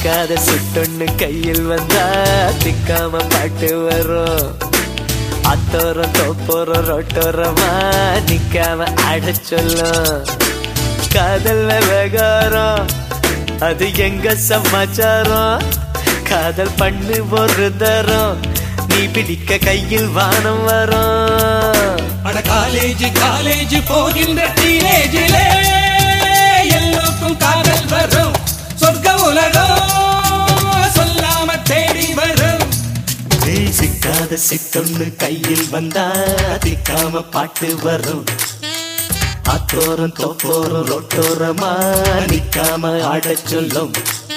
சிக்காத சுட்டொன்னு கையில் வந்தா திக்காம பாட்டு வரும். அத்தோரம் தோப்போரம் ரோட்டோரமா நிக்காம ஆட சொல்லும். காதல் விவகாரம் அது எங்க சமாச்சாரம். காதல் பண்ணு ஒரு தரம் நீ பிடிக்க கையில் வானம் வரும். அட காலேஜ் காலேஜ் போகின்ற டீனேஜிலே எல்லோருக்கும் காதல் வரும். சொர்க்க உலகம் சொல்லாம தேடி வரும். சிக்காத சிட்டொன்னு கையில் வந்தா திக்காம பாட்டு வரும். அத்தோரம் தோப்போரம் ரோட்டோரமா நிக்காம ஆட சொல்லும்.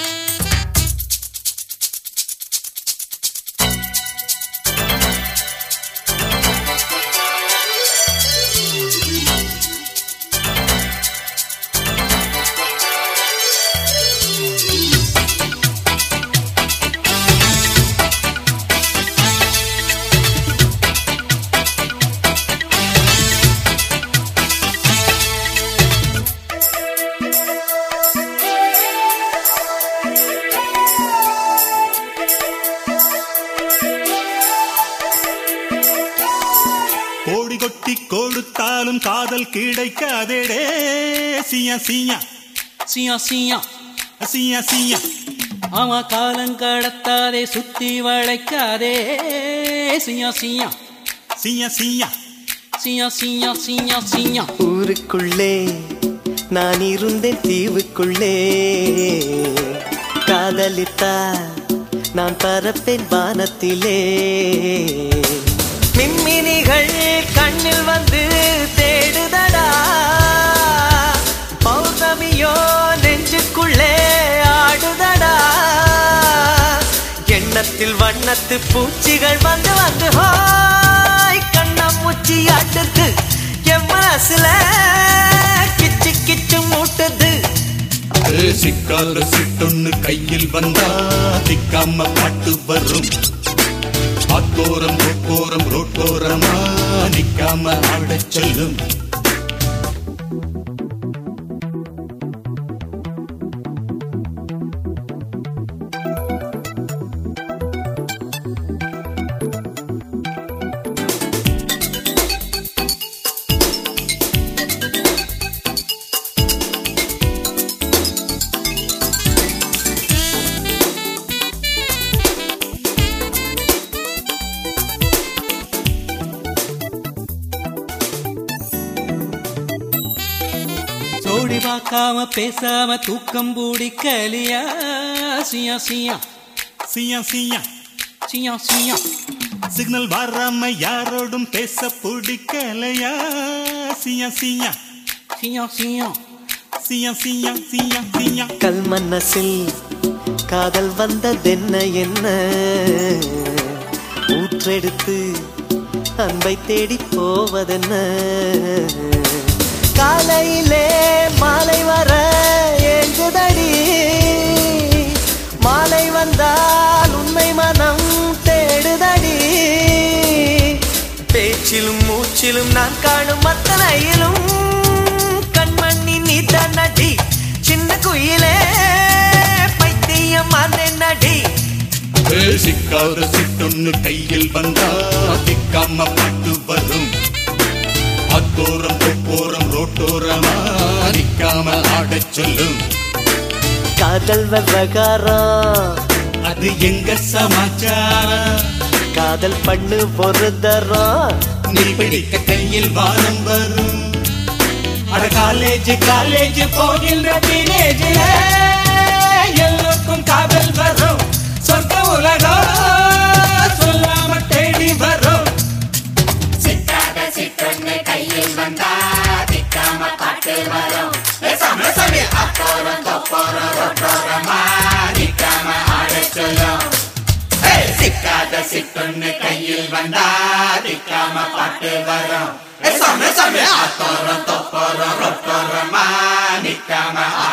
கோடி கொட்டி கொடுத்தாலும் காதல் கிடைக்காதேடே. சியா சியா சியா சியா சியா சியா ஆமா காலங்கடத்தாதே சுத்தி வளைக்காதே. சியா சியா சியா சியா சியா சியா சியா சியா ஊருக்குள்ளே நான் இருந்தேன் தீவுக்குள்ளே. காதலித்தா நான் பறப்பேன் வானத்திலே. மின்மினிகள் கண்ணில் வந்து தேடுதடா. பௌர்ணமியோ நெஞ்சுக்குள்ளே ஆடுதடா. எண்ணத்தில் வண்ணத்து பூச்சிகள் வந்து வந்து ஹாய் கண்ணாமூச்சி ஆட்டுது. என் மனசுல கிச்சு கிச்சு மூட்டுது. சிக்காத சிட்டொன்னு கையில் வந்தா திக்காம பாட்டு வரும். அத்தோரம் தொப்போரம் ரோட்டோரமா நிக்காம ஆட சொல்லும். ஜோடி பார்க்காம பேசாம தூக்கம் பூடிக்கலியா. சியா சியா சியா சியா சியா சியா சிக்னல் வராம யாரோடும் பேச பிடிக்கலையா. சியா சியா சியா சியா சியா சியா சியா சியா கல் மனசில் காதல் வந்ததென்ன என்ன. ஊற்றெடுத்து அன்பை தேடி போவதென்ன. காலையிலே மாலை வர ஏங்குதடி. மாலை வந்தால் உண்மை மனம் தேடுதடி. பேச்சிலும் மூச்சிலும் நான் காணும் அத்தனையிலும் கண்மணி நீதான் நடி. சின்ன குயிலே பைத்தியம் நடி. சிக்காத சிட்டொன்னு கையில் வந்தா திக்காம பாட்டு வரும். அத்தோரம் தொப்போரம் ரோட்டோரமா நிக்காம ஆட சொல்லும். காதல் விவகாரம் அது எங்க சமாச்சாரம். காதல் பண்ணு ஒரு தரம் நீ பிடிக்க கையில் வானம் வரும். அட காலேஜ் காலேஜ் போகின்ற டீனேஜில எல்லோருக்கும் காதல் வரும். சொர்க்க உலகம் சொல்லாம தேடி வரும். சிக்காத சிட்டொன்னு கையில் வந்தா திக்காம பாட்டு வரும். அத்தோரம் தொப்போரம் ரோட்டோரமா நிக்காம ஆட சொல்லும். சிக்காத சிட்டொன்னு கையில் வந்தா திக்காம பாட்டு வரும். அத்தோரம் தொப்போரம் ரோட்டோரமா நிக்காம